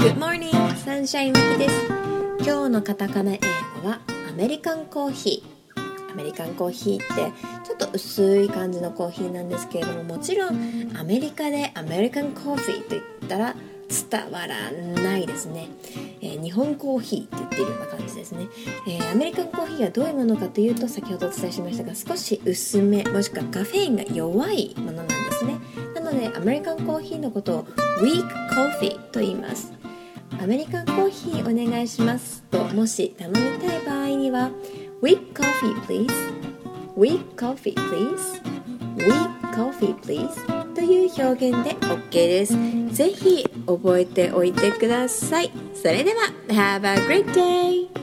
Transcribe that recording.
Good morning, サンシャインマキです。今日のカタカナ英語はアメリカンコーヒー。アメリカンコーヒーってちょっと薄い感じのコーヒーなんですけれども、もちろんアメリカでアメリカンコーヒーと言ったら伝わらないですね。日本コーヒーって言っているような感じですね。アメリカンコーヒーはどういうものかというと、先ほどお伝えしましたが、少し薄めもしくはカフェインが弱いものなんですね。なのでアメリカンコーヒーのことを Weak Coffee と言います。アメリカンコーヒーお願いしますともし頼みたい場合には Weak Coffee please Weak Coffee please Weak Coffee please という表現で OK です。ぜひ覚えておいてください。それでは Have a great day!